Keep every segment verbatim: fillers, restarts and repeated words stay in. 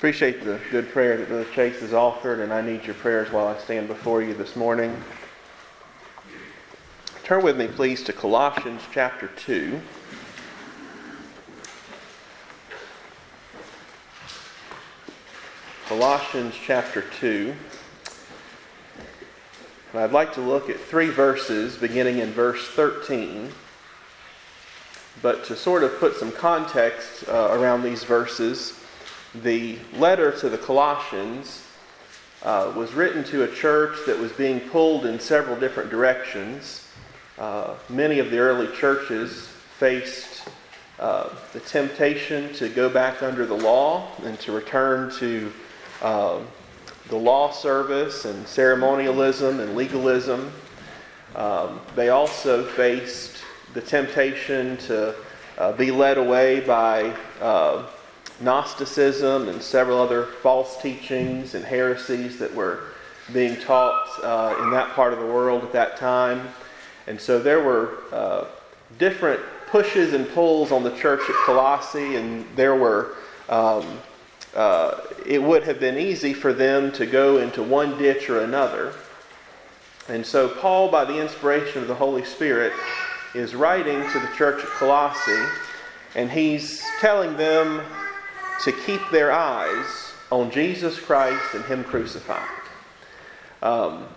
Appreciate the good prayer that Brother Chase has offered, and I need your prayers while I stand before you this morning. Turn with me, please, to Colossians chapter two. Colossians chapter two. And I'd like to look at three verses beginning in verse thirteen. But to sort of put some context uh, around these verses, the letter to the Colossians uh, was written to a church that was being pulled in several different directions. Uh, many of the early churches faced uh, the temptation to go back under the law and to return to uh, the law service and ceremonialism and legalism. Um, they also faced the temptation to uh, be led away by uh, Gnosticism and several other false teachings and heresies that were being taught uh, in that part of the world at that time. And so there were uh, different pushes and pulls on the church at Colossae, and there were, um, uh, it would have been easy for them to go into one ditch or another. And so Paul, by the inspiration of the Holy Spirit, is writing to the church at Colossae, and he's telling them to keep their eyes on Jesus Christ and Him crucified. Um,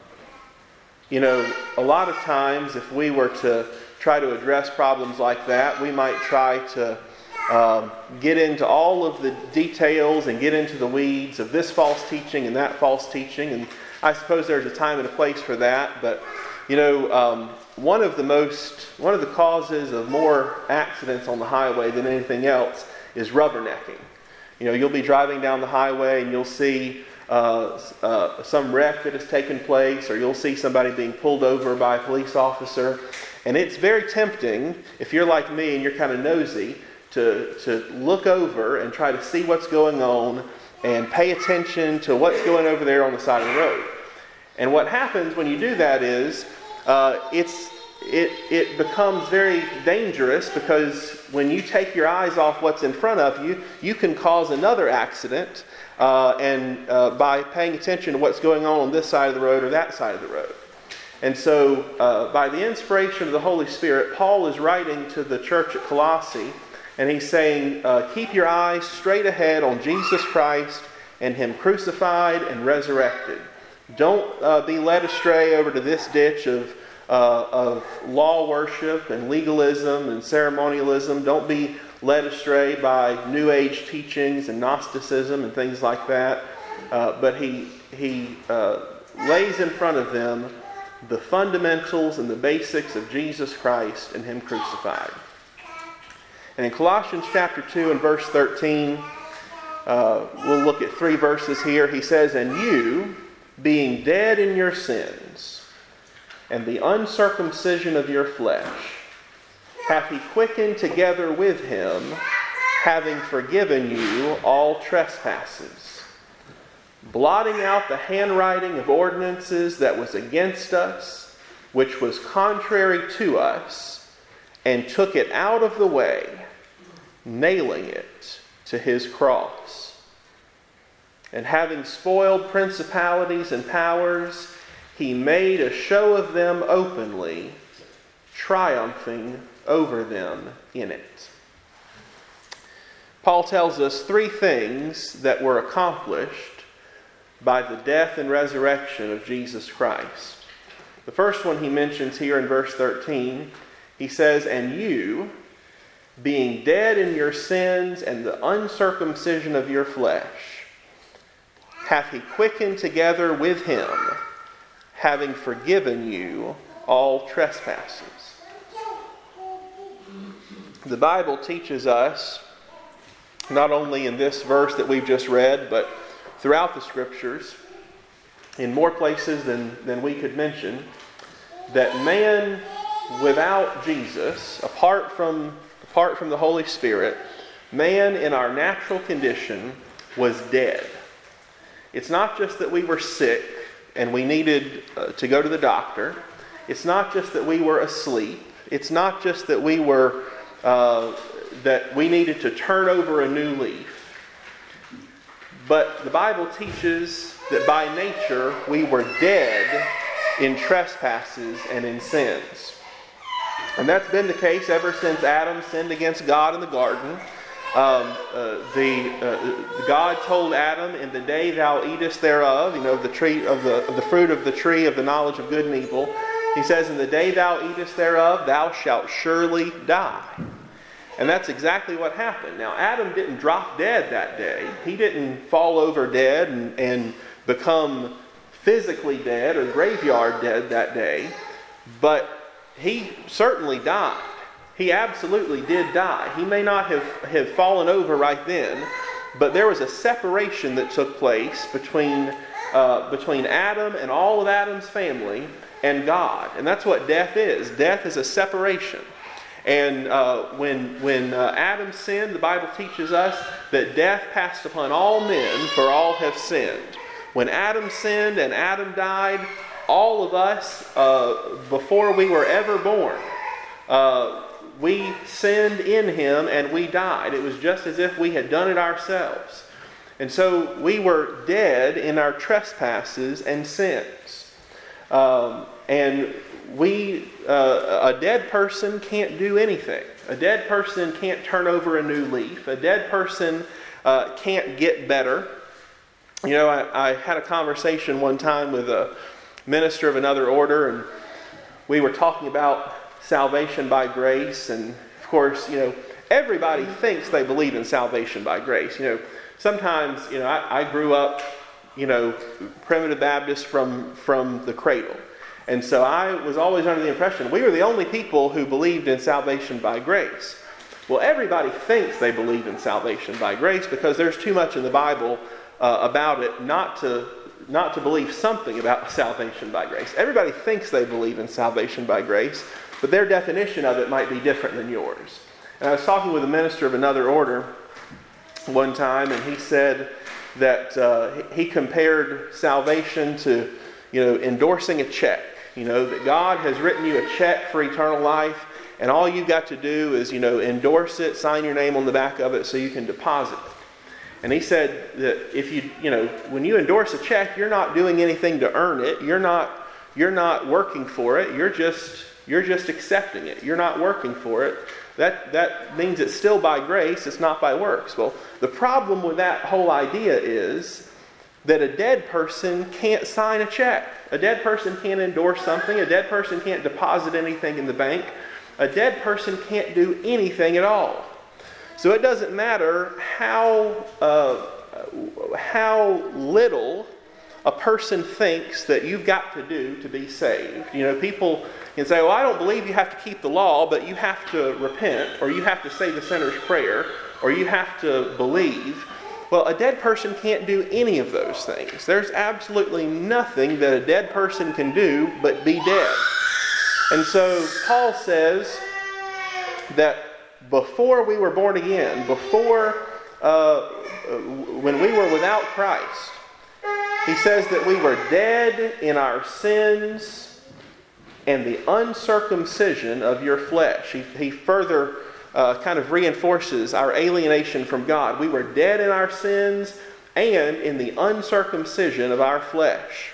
you know, a lot of times if we were to try to address problems like that, we might try to um, get into all of the details and get into the weeds of this false teaching and that false teaching. And I suppose there's a time and a place for that. But, you know, um, one of the most, one of the causes of more accidents on the highway than anything else is rubbernecking. You know, you'll be driving down the highway and you'll see uh, uh, some wreck that has taken place, or you'll see somebody being pulled over by a police officer. And it's very tempting, if you're like me and you're kind of nosy, to, to look over and try to see what's going on and pay attention to what's going over there on the side of the road. And what happens when you do that is uh, it's It, it becomes very dangerous, because when you take your eyes off what's in front of you, you can cause another accident uh, and uh, by paying attention to what's going on on this side of the road or that side of the road. And so uh, by the inspiration of the Holy Spirit, Paul is writing to the church at Colossae, and he's saying, uh, keep your eyes straight ahead on Jesus Christ and Him crucified and resurrected. Don't uh, be led astray over to this ditch of Uh, of law worship and legalism and ceremonialism. Don't be led astray by New Age teachings and Gnosticism and things like that. Uh, but he he uh, lays in front of them the fundamentals and the basics of Jesus Christ and Him crucified. And in Colossians chapter two and verse thirteen, uh, we'll look at three verses here. He says, "And you, being dead in your sins, and the uncircumcision of your flesh, hath He quickened together with Him, having forgiven you all trespasses, blotting out the handwriting of ordinances that was against us, which was contrary to us, and took it out of the way, nailing it to His cross. And having spoiled principalities and powers, He made a show of them openly, triumphing over them in it." Paul tells us three things that were accomplished by the death and resurrection of Jesus Christ. The first one he mentions here in verse thirteen. He says, "And you, being dead in your sins and the uncircumcision of your flesh, hath He quickened together with Him, having forgiven you all trespasses." The Bible teaches us, not only in this verse that we've just read, but throughout the Scriptures, in more places than, than we could mention, that man without Jesus, apart from, apart from the Holy Spirit, man in our natural condition was dead. It's not just that we were sick and we needed uh, to go to the doctor. It's not just that we were asleep. It's not just that we were uh, that we needed to turn over a new leaf. But the Bible teaches that by nature we were dead in trespasses and in sins. And that's been the case ever since Adam sinned against God in the garden. Um, uh, the uh, God told Adam, "In the day thou eatest thereof," you know, the tree of the of the fruit of the tree of the knowledge of good and evil. He says, "In the day thou eatest thereof, thou shalt surely die." And that's exactly what happened. Now, Adam didn't drop dead that day. He didn't fall over dead and, and become physically dead or graveyard dead that day. But he certainly died. He absolutely did die. He may not have, have fallen over right then, but there was a separation that took place between, uh, between Adam and all of Adam's family and God. And that's what death is. Death is a separation. And uh, when, when uh, Adam sinned, the Bible teaches us that death passed upon all men, for all have sinned. When Adam sinned and Adam died, all of us, uh, before we were ever born, uh, we sinned in him and we died. It was just as if we had done it ourselves. And so we were dead in our trespasses and sins. Um, and we, uh, a dead person can't do anything. A dead person can't turn over a new leaf. A dead person uh, can't get better. You know, I, I had a conversation one time with a minister of another order, and we were talking about salvation by grace. And of course, you know, everybody thinks they believe in salvation by grace. You know, sometimes, you know, I, I grew up, you know, primitive Baptist from, from the cradle. And so I was always under the impression we were the only people who believed in salvation by grace. Well, everybody thinks they believe in salvation by grace because there's too much in the Bible uh, about it not to not to believe something about salvation by grace. Everybody thinks they believe in salvation by grace, but their definition of it might be different than yours. And I was talking with a minister of another order one time, and he said that uh, he compared salvation to, you know, endorsing a check. You know, that God has written you a check for eternal life, and all you've got to do is, you know, endorse it, sign your name on the back of it so you can deposit it. And he said that if you, you know, when you endorse a check, you're not doing anything to earn it. You're not, you're not working for it. You're just, you're just accepting it. You're not working for it. That, that means it's still by grace. It's not by works. Well, the problem with that whole idea is that a dead person can't sign a check. A dead person can't endorse something. A dead person can't deposit anything in the bank. A dead person can't do anything at all. So it doesn't matter how uh, how little a person thinks that you've got to do to be saved. You know, people can say, well, I don't believe you have to keep the law, but you have to repent, or you have to say the sinner's prayer, or you have to believe. Well, a dead person can't do any of those things. There's absolutely nothing that a dead person can do but be dead. And so Paul says that before we were born again, before uh, when we were without Christ, he says that we were dead in our sins and the uncircumcision of your flesh. He, he further uh, kind of reinforces our alienation from God. We were dead in our sins and in the uncircumcision of our flesh.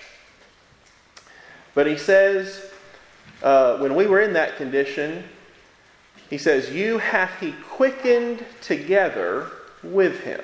But he says, uh, when we were in that condition, he says, you hath he quickened together with him.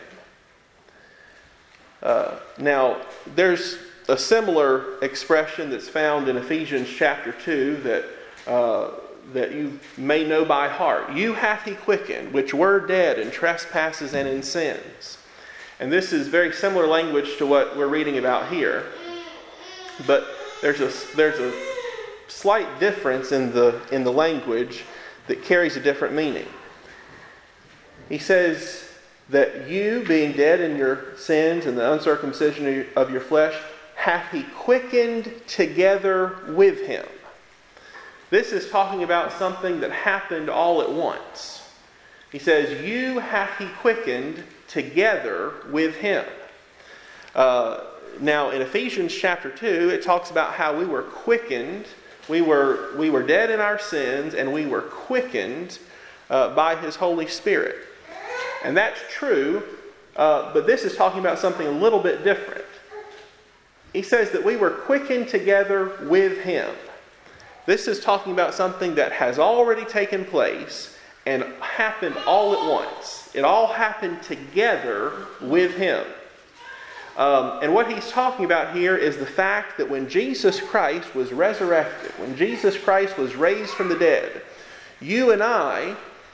Uh, now, there's a similar expression that's found in Ephesians chapter two that uh, that you may know by heart. You hath he quickened, which were dead in trespasses and in sins. And this is very similar language to what we're reading about here. But there's a there's a slight difference in the in the language that carries a different meaning. He says that you, being dead in your sins and the uncircumcision of your flesh, hath he quickened together with him. This is talking about something that happened all at once. He says, you hath he quickened together with him. Uh, now, in Ephesians chapter two, it talks about how we were quickened. We were, we were dead in our sins, and we were quickened uh, by his Holy Spirit. And that's true Uh, but this is talking about something a little bit different. He says that we were quickened together with Him. This is talking about something that has already taken place and happened all at once. It all happened together with Him. Um, and what he's talking about here is the fact that when Jesus Christ was resurrected, when Jesus Christ was raised from the dead, you and I,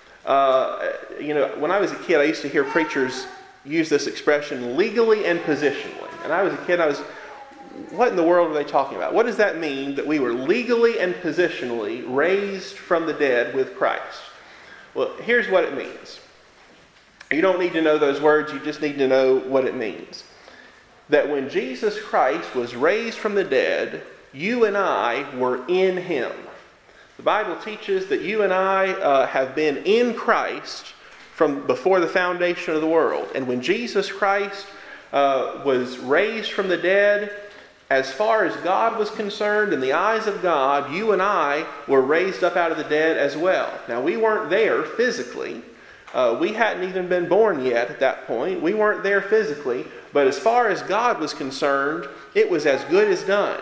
uh, you know, when I was a kid, I used to hear preachers use this expression, legally and positionally. And I was a kid, I was, what in the world are they talking about? What does that mean that we were legally and positionally raised from the dead with Christ? Well, here's what it means. You don't need to know those words, you just need to know what it means. That when Jesus Christ was raised from the dead, you and I were in Him. The Bible teaches that you and I uh, have been in Christ from before the foundation of the world. And when Jesus Christ uh, was raised from the dead, as far as God was concerned, in the eyes of God, you and I were raised up out of the dead as well. Now, we weren't there physically. Uh, we hadn't even been born yet at that point. We weren't there physically. But as far as God was concerned, it was as good as done.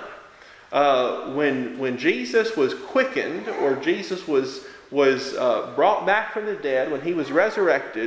Uh, when, when Jesus was quickened, or Jesus was, was uh, brought back from the dead, when He was resurrected,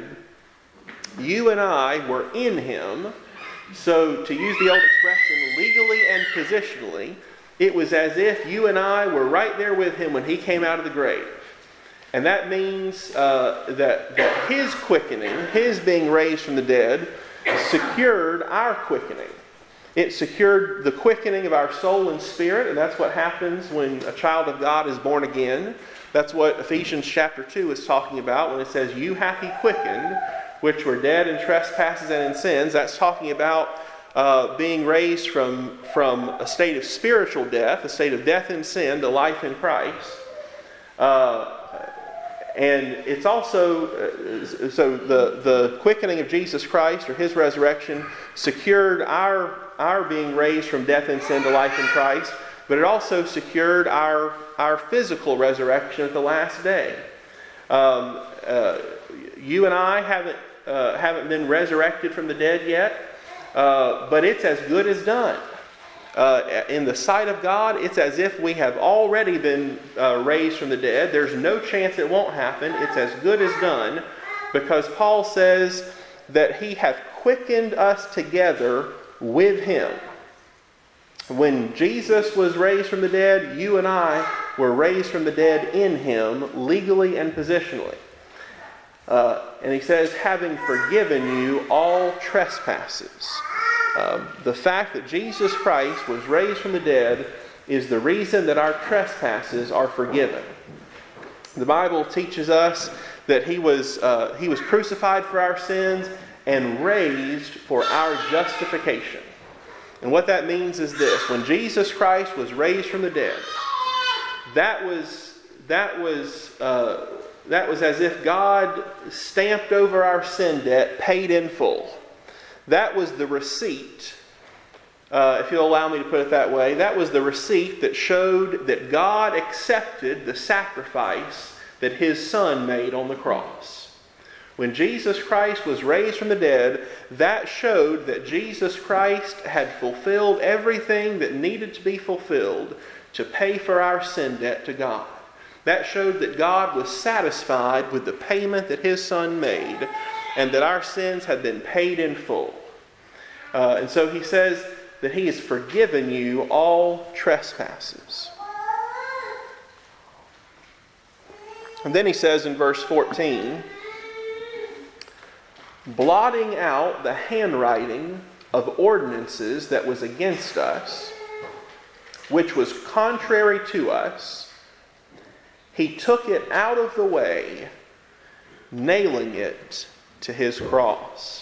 you and I were in Him. So, to use the old expression, legally and positionally, it was as if you and I were right there with Him when He came out of the grave. And that means uh, that, that His quickening, His being raised from the dead, secured our quickening. It secured the quickening of our soul and spirit, and that's what happens when a child of God is born again. That's what Ephesians chapter two is talking about when it says, "You hath He quickened, which were dead in trespasses and in sins." That's talking about uh, being raised from, from a state of spiritual death, a state of death in sin, to life in Christ. Uh, and it's also, uh, so the, the quickening of Jesus Christ, or His resurrection, secured our, our being raised from death and sin to life in Christ, but it also secured our, our physical resurrection at the last day. Um, uh, you and I haven't Uh, haven't been resurrected from the dead yet, uh, but it's as good as done. Uh, in the sight of God, it's as if we have already been uh, raised from the dead. There's no chance it won't happen. It's as good as done, because Paul says that He hath quickened us together with Him. When Jesus was raised from the dead, you and I were raised from the dead in Him, legally and positionally. Uh, and he says, having forgiven you all trespasses. Um, the fact that Jesus Christ was raised from the dead is the reason that our trespasses are forgiven. The Bible teaches us that He was uh, He was crucified for our sins and raised for our justification. And what that means is this: when Jesus Christ was raised from the dead, that was that was. Uh, That was as if God stamped over our sin debt, paid in full. That was the receipt, uh, if you'll allow me to put it that way, that was the receipt that showed that God accepted the sacrifice that His Son made on the cross. When Jesus Christ was raised from the dead, that showed that Jesus Christ had fulfilled everything that needed to be fulfilled to pay for our sin debt to God. That showed that God was satisfied with the payment that His Son made, and that our sins had been paid in full. Uh, and so He says that He has forgiven you all trespasses. And then He says in verse fourteen, blotting out the handwriting of ordinances that was against us, which was contrary to us, He took it out of the way, nailing it to His cross.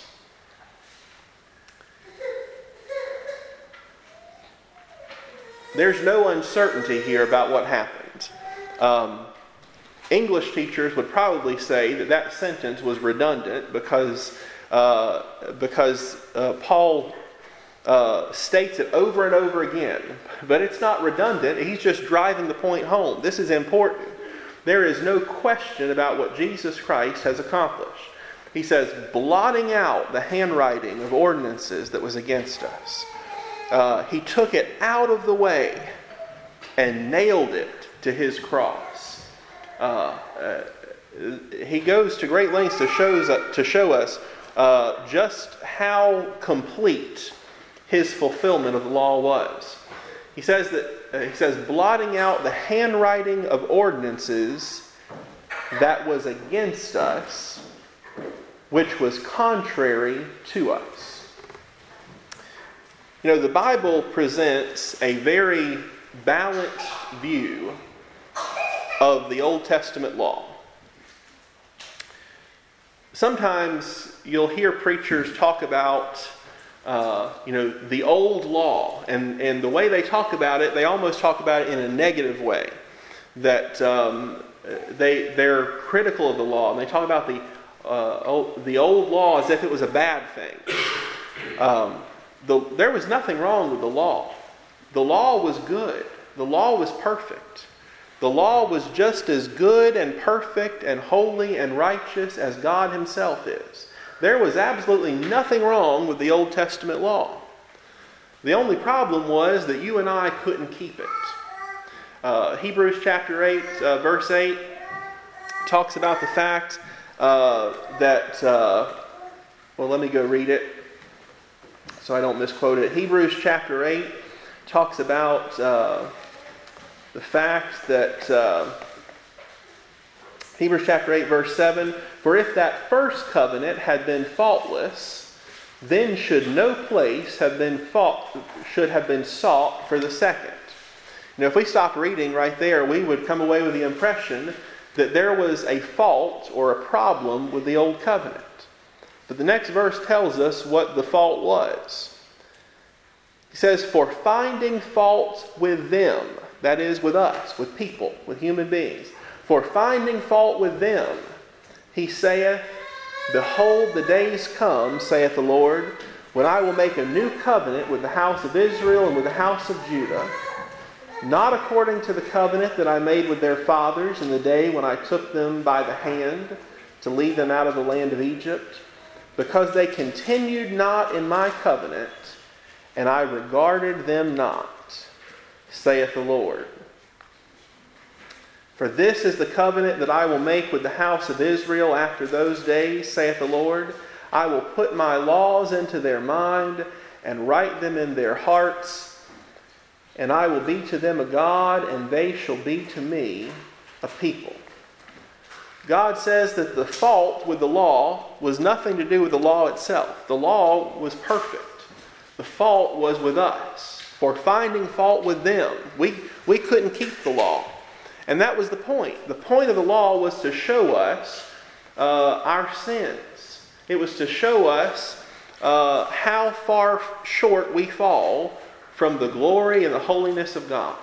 There's no uncertainty here about what happened. Um, English teachers would probably say that that sentence was redundant because, uh, because uh, Paul uh, states it over and over again. But it's not redundant. He's just driving the point home. This is important. There is no question about what Jesus Christ has accomplished. He says, blotting out the handwriting of ordinances that was against us. Uh, he took it out of the way and nailed it to his cross. Uh, uh, he goes to great lengths to, shows, to show us uh, just how complete his fulfillment of the law was. He says that uh, he says, blotting out the handwriting of ordinances that was against us, which was contrary to us. You know, the Bible presents a very balanced view of the Old Testament law. Sometimes you'll hear preachers talk about, uh, you know, the old law, and, and the way they talk about it, they almost talk about it in a negative way. That um, they they're critical of the law, and they talk about the uh, old, the old law as if it was a bad thing. Um, the, there was nothing wrong with the law. The law was good. The law was perfect. The law was just as good and perfect and holy and righteous as God Himself is. There was absolutely nothing wrong with the Old Testament law. The only problem was that you and I couldn't keep it. Uh, Hebrews chapter eight, uh, verse eight, talks about the fact uh, that, uh, well, let me go read it so I don't misquote it. Hebrews chapter eight talks about uh, the fact that, uh, Hebrews chapter eight, verse seven, for if that first covenant had been faultless, then should no place have been fought, should have been sought for the second. You know, if we stopped reading right there, we would come away with the impression that there was a fault or a problem with the old covenant. But the next verse tells us what the fault was. He says, for finding fault with them, that is, with us, with people, with human beings, for finding fault with them, he saith, behold, the days come, saith the Lord, when I will make a new covenant with the house of Israel and with the house of Judah, not according to the covenant that I made with their fathers in the day when I took them by the hand to lead them out of the land of Egypt, because they continued not in my covenant, and I regarded them not, saith the Lord. For this is the covenant that I will make with the house of Israel after those days, saith the Lord. I will put my laws into their mind and write them in their hearts, and I will be to them a God, and they shall be to me a people. God says that the fault with the law was nothing to do with the law itself. The law was perfect. The fault was with us. For finding fault with them, we, we couldn't keep the law. And that was the point. The point of the law was to show us uh, our sins. It was to show us uh, how far short we fall from the glory and the holiness of God.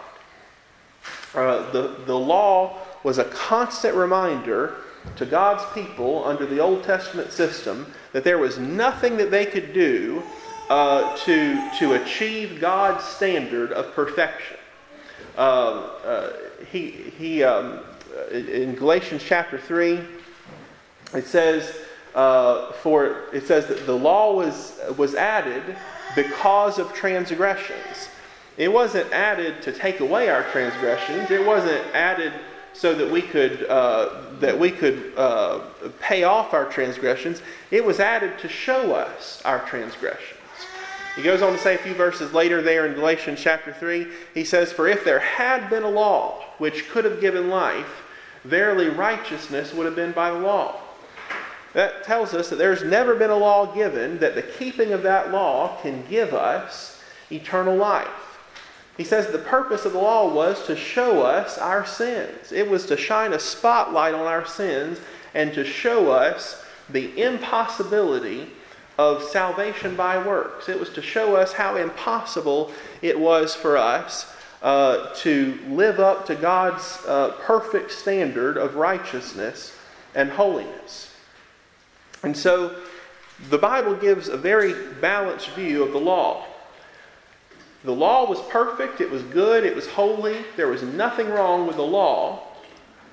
Uh, the, the law was a constant reminder to God's people under the Old Testament system that there was nothing that they could do uh, to, to achieve God's standard of perfection. Uh, uh, he, he, um, in Galatians chapter three, it says, uh, for it says that the law was was added because of transgressions. It wasn't added to take away our transgressions. It wasn't added so that we could uh, that we could uh, pay off our transgressions. It was added to show us our transgressions. He goes on to say a few verses later there in Galatians chapter three, he says, for if there had been a law which could have given life, verily righteousness would have been by the law. That tells us that there's never been a law given that the keeping of that law can give us eternal life. He says the purpose of the law was to show us our sins. It was to shine a spotlight on our sins and to show us the impossibility of salvation by works. It was to show us how impossible it was for us uh, to live up to God's uh, perfect standard of righteousness and holiness. And so the Bible gives a very balanced view of the law. The law was perfect, it was good, it was holy. There was nothing wrong with the law.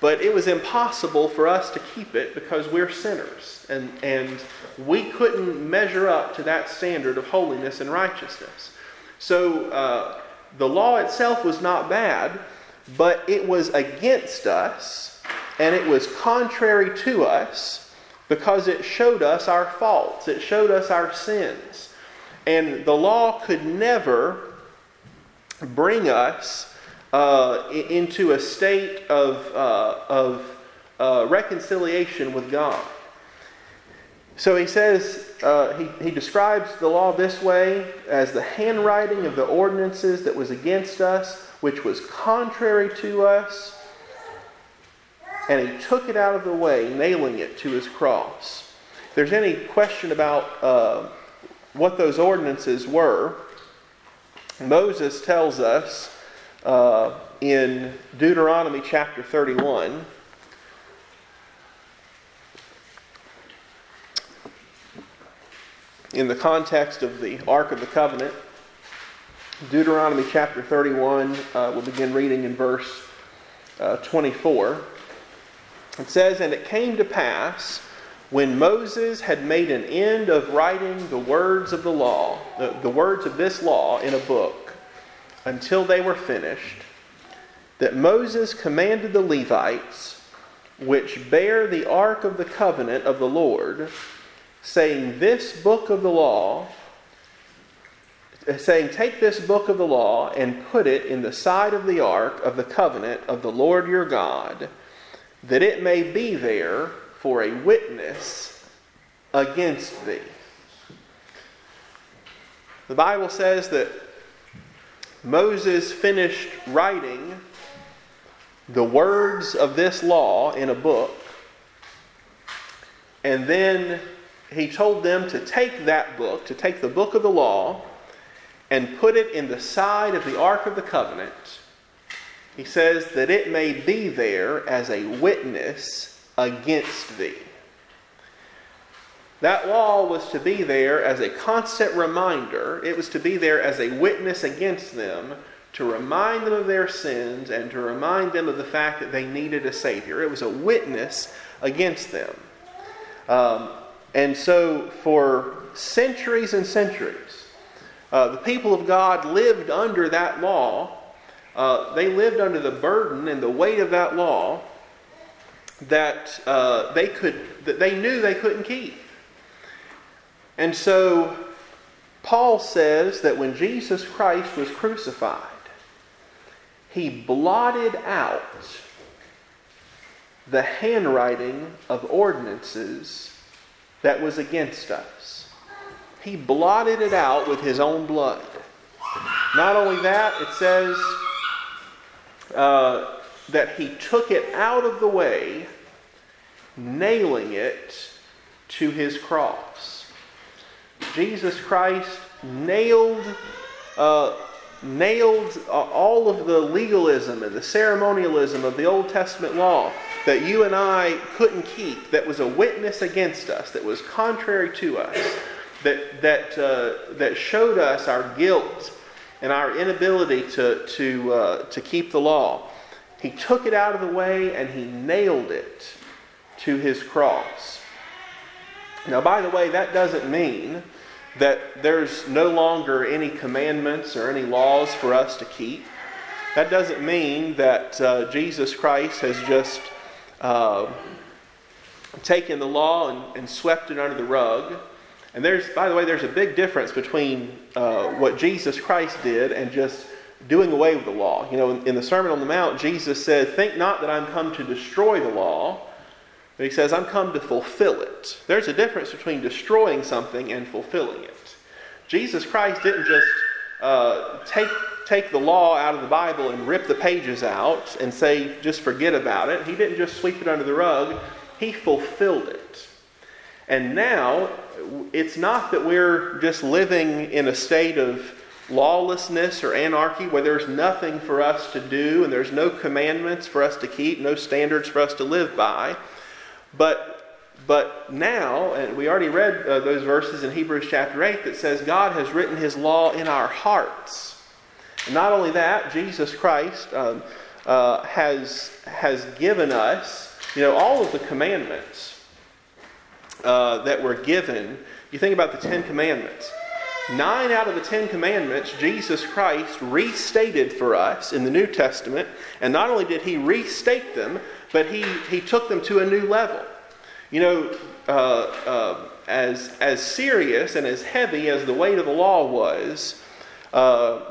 But it was impossible for us to keep it because we're sinners. And, and we couldn't measure up to that standard of holiness and righteousness. So uh, the law itself was not bad, but it was against us, and it was contrary to us because it showed us our faults. It showed us our sins. And the law could never bring us Uh, into a state of, uh, of uh, reconciliation with God. So he says, uh, he, he describes the law this way as the handwriting of the ordinances that was against us, which was contrary to us, and he took it out of the way, nailing it to his cross. If there's any question about uh, what those ordinances were, Moses tells us Uh, in Deuteronomy chapter thirty-one, in the context of the Ark of the Covenant, Deuteronomy chapter thirty-one, uh, we'll begin reading in verse uh, twenty-four. It says, "And it came to pass, when Moses had made an end of writing the words of the law, the, the words of this law in a book, until they were finished, that Moses commanded the Levites, which bear the ark of the covenant of the Lord, saying, This book of the law, saying, Take this book of the law and put it in the side of the ark of the covenant of the Lord your God, that it may be there for a witness against thee." The Bible says that Moses finished writing the words of this law in a book, and then he told them to take that book, to take the book of the law, and put it in the side of the Ark of the Covenant. He says that it may be there as a witness against thee. That law was to be there as a constant reminder. It was to be there as a witness against them, to remind them of their sins and to remind them of the fact that they needed a Savior. It was a witness against them. Um, and so for centuries and centuries, uh, the people of God lived under that law. Uh, they lived under the burden and the weight of that law that uh, they could, that they knew they couldn't keep. And so Paul says that when Jesus Christ was crucified, he blotted out the handwriting of ordinances that was against us. He blotted it out with his own blood. Not only that, it says uh, that he took it out of the way, nailing it to his cross. Jesus Christ nailed uh, nailed all of the legalism and the ceremonialism of the Old Testament law that you and I couldn't keep, that was a witness against us, that was contrary to us, that that uh, that showed us our guilt and our inability to to uh, to keep the law. He took it out of the way and he nailed it to his cross. Now, by the way, that doesn't mean that there's no longer any commandments or any laws for us to keep. That doesn't mean that uh, Jesus Christ has just uh, taken the law and, and swept it under the rug. And there's, by the way, there's a big difference between uh, what Jesus Christ did and just doing away with the law. You know, in, in the Sermon on the Mount, Jesus said, "Think not that I'm come to destroy the law." But he says, "I'm come to fulfill it." There's a difference between destroying something and fulfilling it. Jesus Christ didn't just uh, take take the law out of the Bible and rip the pages out and say, just forget about it. He didn't just sweep it under the rug. He fulfilled it. And now, it's not that we're just living in a state of lawlessness or anarchy where there's nothing for us to do and there's no commandments for us to keep, no standards for us to live by. But but now, and we already read uh, those verses in Hebrews chapter eight that says God has written His law in our hearts. And not only that, Jesus Christ, um, uh, has, has given us, you know, all of the commandments uh, that were given. You think about the Ten Commandments. Nine out of the Ten Commandments, Jesus Christ restated for us in the New Testament. And not only did He restate them, but He, he took them to a new level. You know, uh, uh, as, as serious and as heavy as the weight of the law was, uh,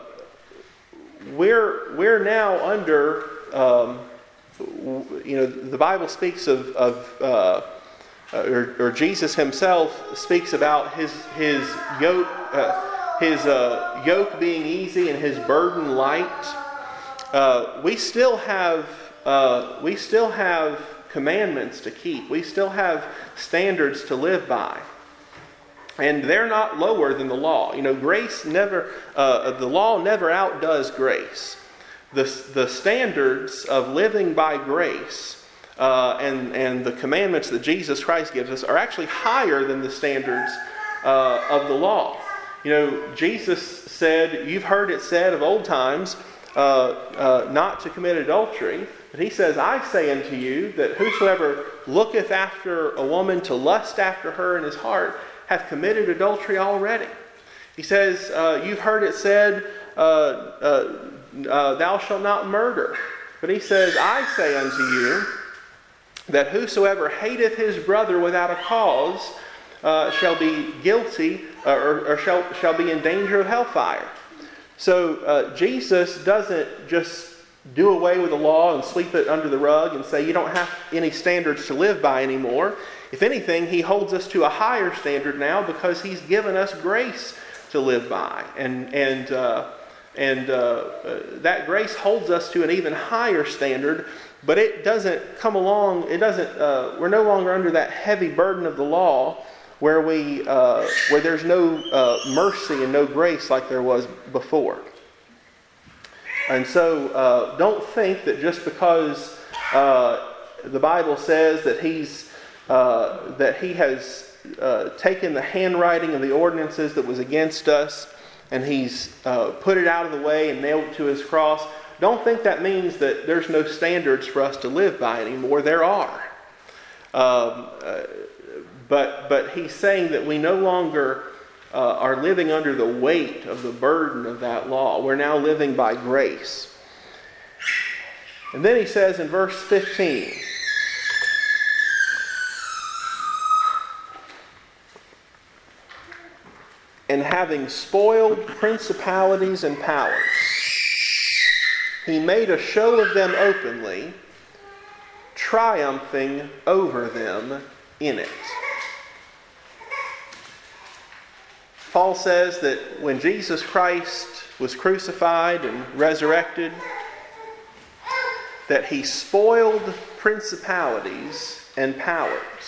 we're, we're now under, um, you know, the Bible speaks of, of uh, or, or Jesus Himself speaks about His, his yoke, uh, his uh, yoke being easy and His burden light. Uh, we still have, uh, we still have commandments to keep. We still have standards to live by. And they're not lower than the law. You know, grace never, uh, the law never outdoes grace. The, the standards of living by grace uh, and, and the commandments that Jesus Christ gives us are actually higher than the standards uh, of the law. You know, Jesus said, you've heard it said of old times, uh, uh, not to commit adultery. But He says, I say unto you that whosoever looketh after a woman to lust after her in his heart hath committed adultery already. He says, uh, you've heard it said, uh, uh, uh, thou shalt not murder. But He says, I say unto you that whosoever hateth his brother without a cause uh, shall be guilty uh, or, or shall, shall be in danger of hellfire. So uh, Jesus doesn't just do away with the law and sweep it under the rug and say you don't have any standards to live by anymore. If anything, He holds us to a higher standard now because He's given us grace to live by. And and uh, and uh, uh, that grace holds us to an even higher standard, but it doesn't come along, it doesn't, uh, we're no longer under that heavy burden of the law where we uh, where there's no uh, mercy and no grace like there was before. And so uh, don't think that just because uh, the Bible says that He's uh, that He has uh, taken the handwriting of the ordinances that was against us and He's uh, put it out of the way and nailed it to His cross, don't think that means that there's no standards for us to live by anymore. There are. Um, uh, but but He's saying that we no longer Uh, are living under the weight of the burden of that law. We're now living by grace. And then He says in verse fifteen, and having spoiled principalities and powers, He made a show of them openly, triumphing over them in it. Paul says that when Jesus Christ was crucified and resurrected, that He spoiled principalities and powers.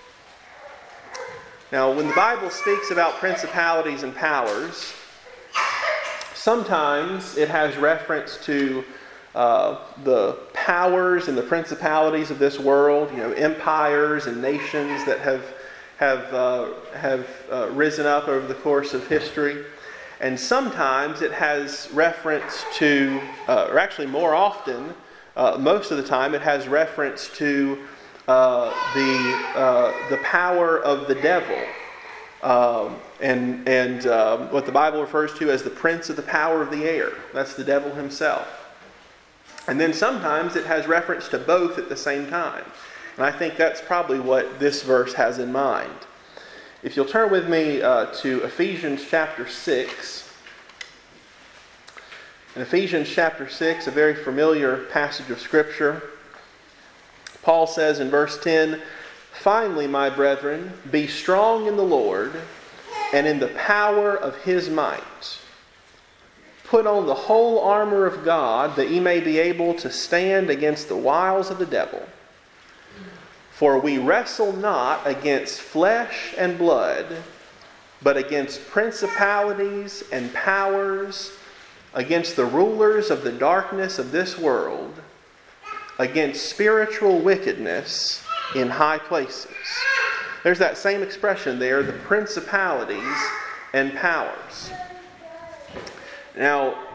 Now, when the Bible speaks about principalities and powers, sometimes it has reference to uh, the powers and the principalities of this world, you know, empires and nations that have have uh, have uh, risen up over the course of history. And sometimes it has reference to, uh, or actually more often, uh, most of the time, it has reference to uh, the uh, the power of the devil, um, and and um, what the Bible refers to as the prince of the power of the air. That's the devil himself. And then sometimes it has reference to both at the same time. And I think that's probably what this verse has in mind. If you'll turn with me uh, to Ephesians chapter six. In Ephesians chapter six, a very familiar passage of Scripture, Paul says in verse ten, "Finally, my brethren, be strong in the Lord and in the power of His might. Put on the whole armor of God, that ye may be able to stand against the wiles of the devil. For we wrestle not against flesh and blood, but against principalities and powers, against the rulers of the darkness of this world, against spiritual wickedness in high places." There's that same expression there, the principalities and powers. Now,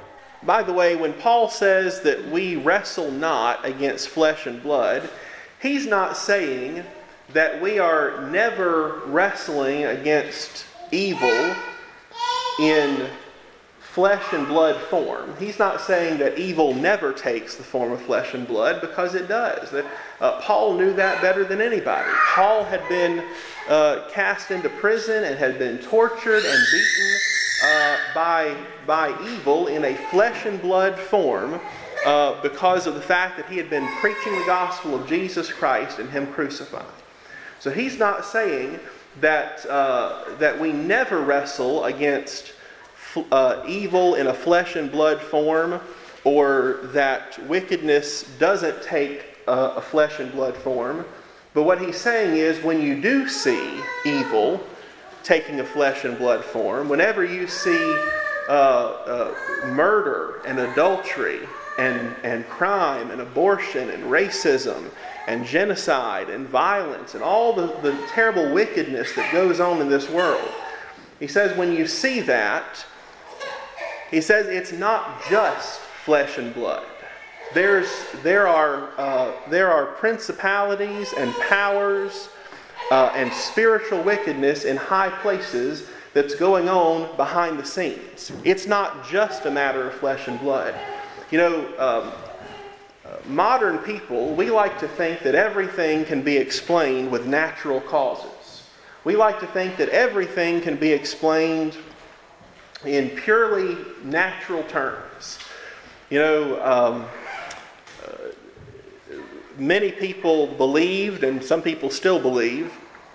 by the way, when Paul says that we wrestle not against flesh and blood, he's not saying that we are never wrestling against evil in flesh and blood form. He's not saying that evil never takes the form of flesh and blood, because it does. That, uh, Paul knew that better than anybody. Paul had been uh, cast into prison and had been tortured and beaten uh, by, by evil in a flesh and blood form uh, because of the fact that he had been preaching the gospel of Jesus Christ and Him crucified. So he's not saying that uh, that we never wrestle against uh, evil in a flesh and blood form, or that wickedness doesn't take uh, a flesh and blood form. But what he's saying is, when you do see evil taking a flesh and blood form, whenever you see uh, uh, murder and adultery and, and crime and abortion and racism and genocide and violence and all the, the terrible wickedness that goes on in this world, he says when you see that, he says it's not just flesh and blood. There's, there are, uh, there are principalities and powers uh, and spiritual wickedness in high places that's going on behind the scenes. It's not just a matter of flesh and blood. You know, um, uh, modern people, we like to think that everything can be explained with natural causes. We like to think that everything can be explained in purely natural terms. You know, um, uh, many people believed, and some people still believe,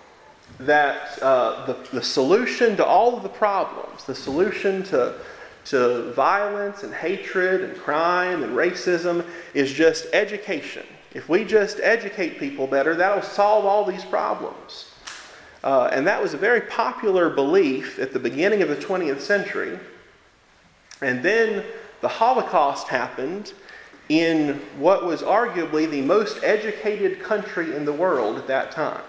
that uh, the, the solution to all of the problems, the solution to, to violence and hatred and crime and racism is just education. If we just educate people better, that'll solve all these problems. Uh, and that was a very popular belief at the beginning of the twentieth century. And then the Holocaust happened in what was arguably the most educated country in the world at that time.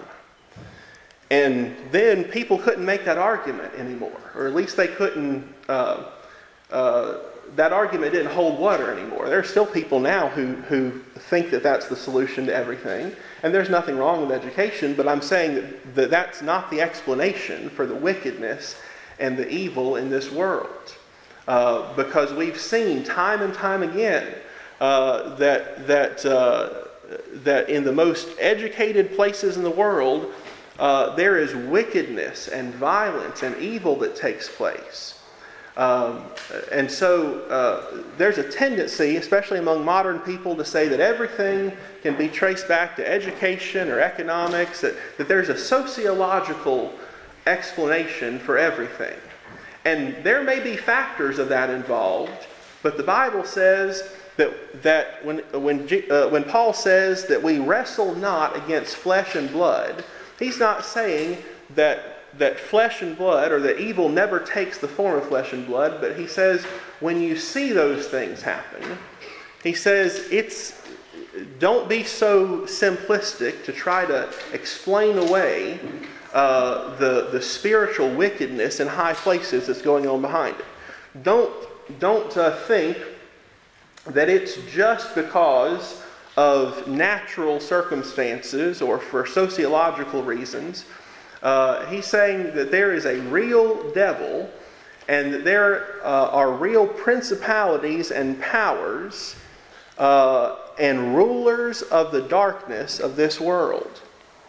And then people couldn't make that argument anymore, or at least they couldn't, uh, uh, that argument didn't hold water anymore. There are still people now who, who think that that's the solution to everything. And there's nothing wrong with education, but I'm saying that, that that's not the explanation for the wickedness and the evil in this world. Uh, because we've seen time and time again uh, that, that, uh, that in the most educated places in the world, uh, there is wickedness and violence and evil that takes place. Um, and so uh, there's a tendency, especially among modern people, to say that everything can be traced back to education or economics, that, that there's a sociological explanation for everything. And there may be factors of that involved, but the Bible says that, that when, when, uh, when Paul says that we wrestle not against flesh and blood, he's not saying that that flesh and blood, or that evil never takes the form of flesh and blood, but he says when you see those things happen, he says it's, don't be so simplistic to try to explain away uh, the, the spiritual wickedness in high places that's going on behind it. Don't, don't uh, think that it's just because of natural circumstances or for sociological reasons. Uh, he's saying that there is a real devil, and that there uh, are real principalities and powers uh, and rulers of the darkness of this world.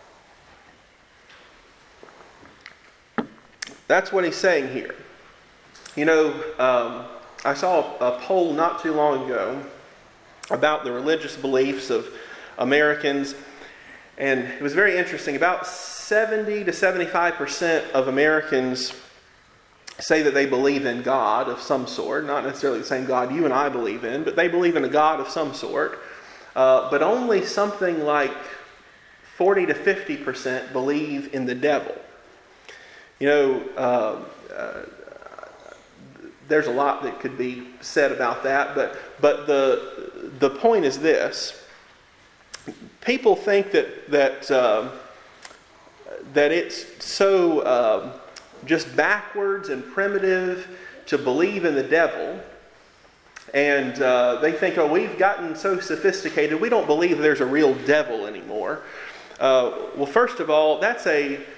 That's what he's saying here. You know, um, I saw a poll not too long ago about the religious beliefs of Americans, and it was very interesting. About seventy to seventy-five percent of Americans say that they believe in God of some sort. Not necessarily the same God you and I believe in, but they believe in a God of some sort. Uh, but only something like forty to fifty percent believe in the devil. You know, uh, uh, there's a lot that could be said about that, but but the the point is this. People think that that uh, that it's so uh, just backwards and primitive to believe in the devil, And uh, they think, oh, we've gotten so sophisticated, we don't believe there's a real devil anymore. Uh, well, first of all, that's a uh,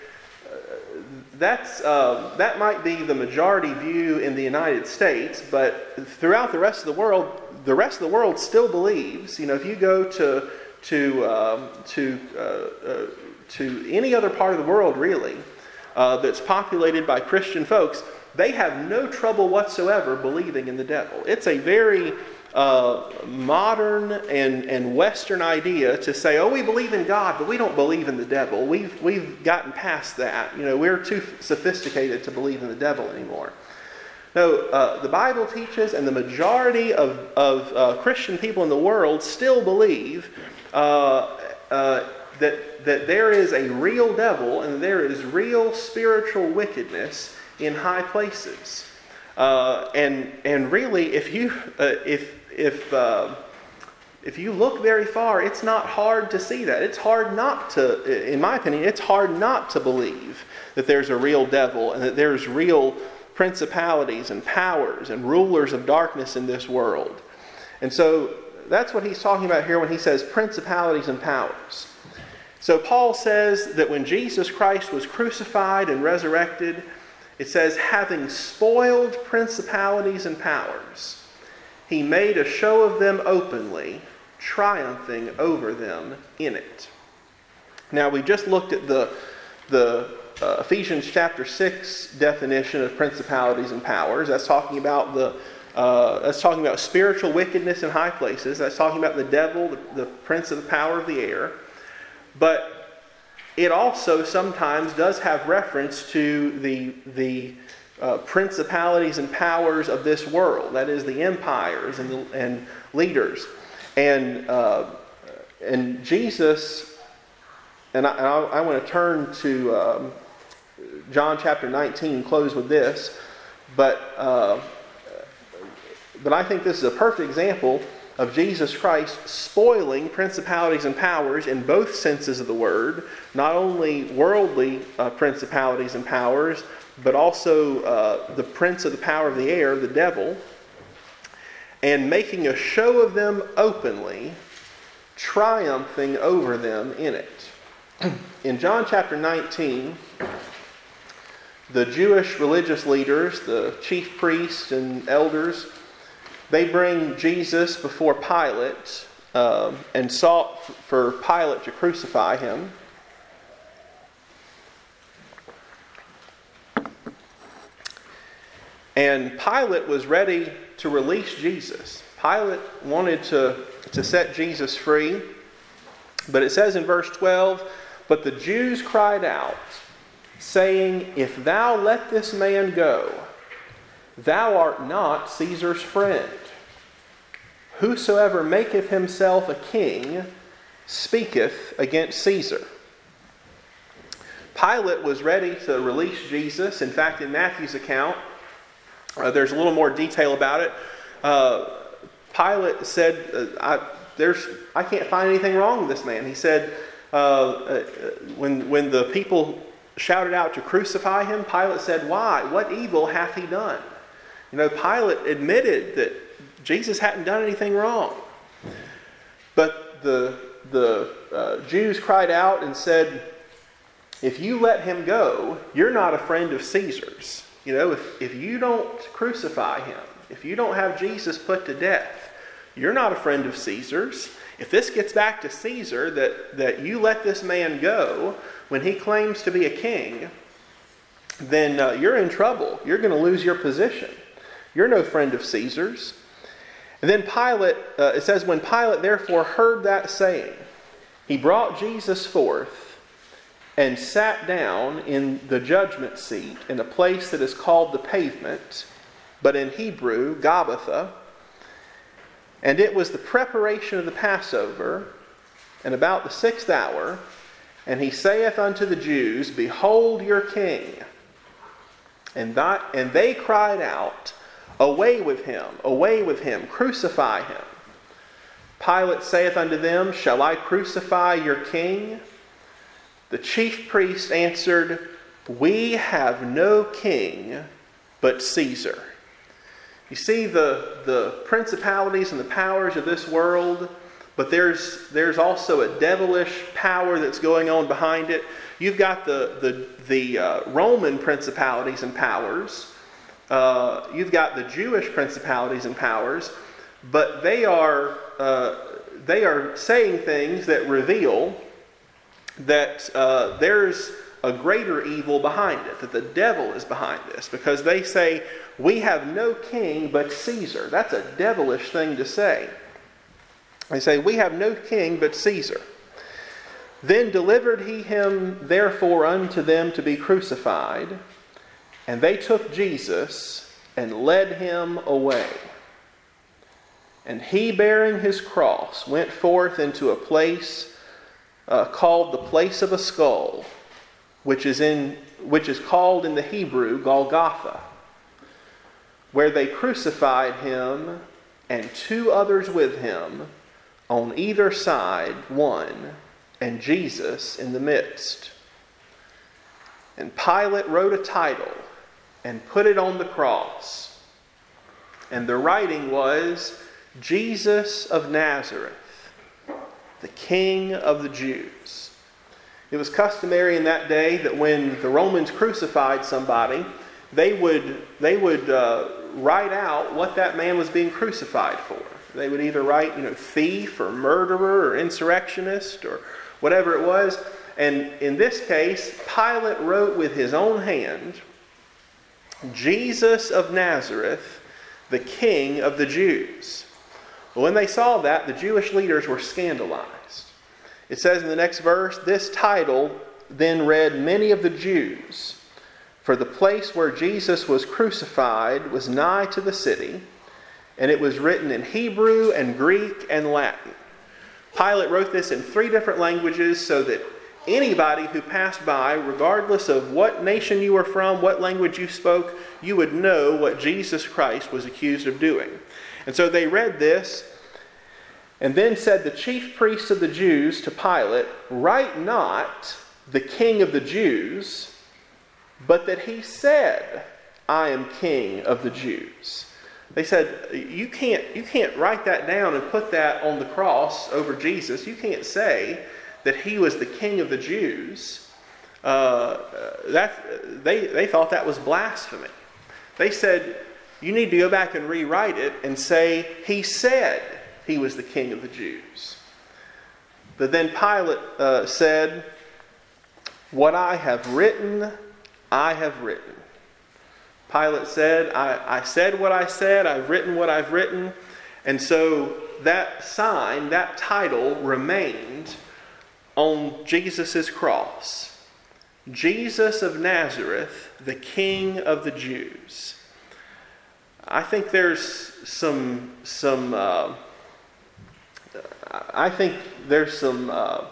that's uh, that might be the majority view in the United States, but throughout the rest of the world, the rest of the world still believes. You know, if you go to to um, to uh, uh, to any other part of the world, really, uh, that's populated by Christian folks, they have no trouble whatsoever believing in the devil. It's a very uh, modern and, and Western idea to say, oh, we believe in God, but we don't believe in the devil. We've we've gotten past that. You know, we're too sophisticated to believe in the devil anymore. No, uh, the Bible teaches, and the majority of, of uh, Christian people in the world still believe uh, uh, that, that there is a real devil and there is real spiritual wickedness in high places. Uh, and and really, if you uh, if if uh, if you look very far, it's not hard to see that. It's hard not to, in my opinion, it's hard not to believe that there's a real devil and that there's real principalities and powers and rulers of darkness in this world. And so that's what he's talking about here when he says principalities and powers. So Paul says that when Jesus Christ was crucified and resurrected, it says, having spoiled principalities and powers, he made a show of them openly, triumphing over them in it. Now, we just looked at the, the uh, Ephesians chapter six definition of principalities and powers. That's talking about the uh, that's talking about spiritual wickedness in high places. That's talking about the devil, the, the prince of the power of the air. But it also sometimes does have reference to the the uh, principalities and powers of this world. That is, the empires and the, and leaders. And uh, and Jesus, and I, I, I want to turn to um, John chapter nineteen and close with this. But uh, but I think this is a perfect example of Jesus Christ spoiling principalities and powers in both senses of the word, not only worldly uh, principalities and powers, but also uh, the prince of the power of the air, the devil, and making a show of them openly, triumphing over them in it. In John chapter nineteen, the Jewish religious leaders, the chief priests and elders, they bring Jesus before Pilate um, and sought for Pilate to crucify him. And Pilate was ready to release Jesus. Pilate wanted to, to set Jesus free. But it says in verse twelve, but the Jews cried out, saying, if thou let this man go, thou art not Caesar's friend. Whosoever maketh himself a king speaketh against Caesar. Pilate was ready to release Jesus. In fact, in Matthew's account, uh, there's a little more detail about it. Uh, Pilate said, uh, I, there's, I can't find anything wrong with this man. He said, uh, uh, when, when the people shouted out to crucify him, Pilate said, why? What evil hath he done? You know, Pilate admitted that Jesus hadn't done anything wrong. But the, the uh, Jews cried out and said, if you let him go, you're not a friend of Caesar's. You know, if, if you don't crucify him, if you don't have Jesus put to death, you're not a friend of Caesar's. If this gets back to Caesar, that, that you let this man go when he claims to be a king, then uh, you're in trouble. You're going to lose your position. You're no friend of Caesar's. And then Pilate, uh, it says, when Pilate therefore heard that saying, he brought Jesus forth and sat down in the judgment seat in a place that is called the Pavement, but in Hebrew, Gabbatha. And it was the preparation of the Passover, and about the sixth hour, and he saith unto the Jews, behold your king. And, that, and they cried out, away with him, away with him, crucify him. Pilate saith unto them, shall I crucify your king? The chief priest answered, we have no king but Caesar. You see the, the principalities and the powers of this world, but there's there's also a devilish power that's going on behind it. You've got the the, the uh, Roman principalities and powers. Uh, you've got the Jewish principalities and powers, but they are uh, they are saying things that reveal that uh, there's a greater evil behind it, that the devil is behind this, because they say, we have no king but Caesar. That's a devilish thing to say. They say, we have no king but Caesar. Then delivered he him therefore unto them to be crucified, and they took Jesus and led him away. And he, bearing his cross, went forth into a place uh, called the place of a skull, which is in which is called in the Hebrew Golgotha, where they crucified him and two others with him, on either side one, and Jesus in the midst. And Pilate wrote a title and put it on the cross. And the writing was, Jesus of Nazareth, the King of the Jews. It was customary in that day that when the Romans crucified somebody, they would they would uh, write out what that man was being crucified for. They would either write, you know, thief or murderer or insurrectionist or whatever it was. And in this case, Pilate wrote with his own hand, Jesus of Nazareth, the King of the Jews. Well, when they saw that, the Jewish leaders were scandalized. It says in the next verse, this title then read many of the Jews, for the place where Jesus was crucified was nigh to the city, and it was written in Hebrew and Greek and Latin. Pilate wrote this in three different languages so that anybody who passed by, regardless of what nation you were from, what language you spoke, you would know what Jesus Christ was accused of doing. And so they read this, and then said the chief priests of the Jews to Pilate, write not the King of the Jews, but that he said, I am King of the Jews. They said, you can't, you can't write that down and put that on the cross over Jesus. You can't say that he was the King of the Jews. Uh, that, they, they thought that was blasphemy. They said, you need to go back and rewrite it and say, he said he was the King of the Jews. But then Pilate uh, said, what I have written, I have written. Pilate said, I, I said what I said, I've written what I've written. And so that sign, that title remained on Jesus' cross. Jesus of Nazareth, the King of the Jews. I think there's some some uh, I think there's some uh,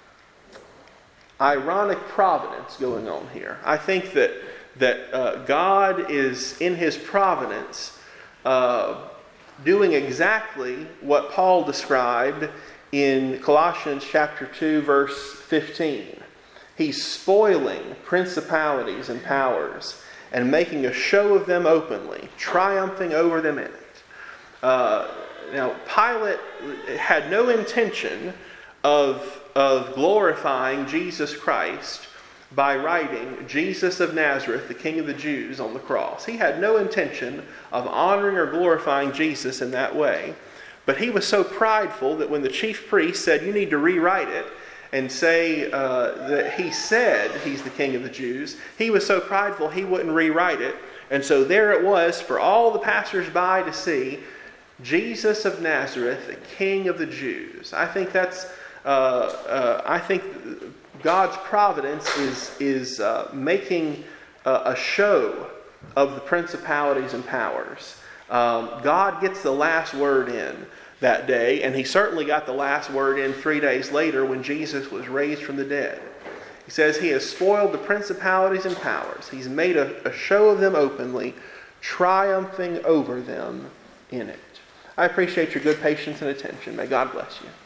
ironic providence going on here. I think that that uh, God is in His providence uh, doing exactly what Paul described in Colossians chapter two, verse fifteen. He's spoiling principalities and powers and making a show of them openly, triumphing over them in it. Uh, now, Pilate had no intention of, of glorifying Jesus Christ by writing Jesus of Nazareth, the King of the Jews, on the cross. He had no intention of honoring or glorifying Jesus in that way. But he was so prideful that when the chief priest said, you need to rewrite it and say uh, that he said he's the King of the Jews, he was so prideful he wouldn't rewrite it. And so there it was for all the passersby to see, Jesus of Nazareth, the King of the Jews. I think that's, uh, uh, I think God's providence is, is uh, making uh, a show of the principalities and powers. Um, God gets the last word in that day, and He certainly got the last word in three days later when Jesus was raised from the dead. He says He has spoiled the principalities and powers. He's made a, a show of them openly, triumphing over them in it. I appreciate your good patience and attention. May God bless you.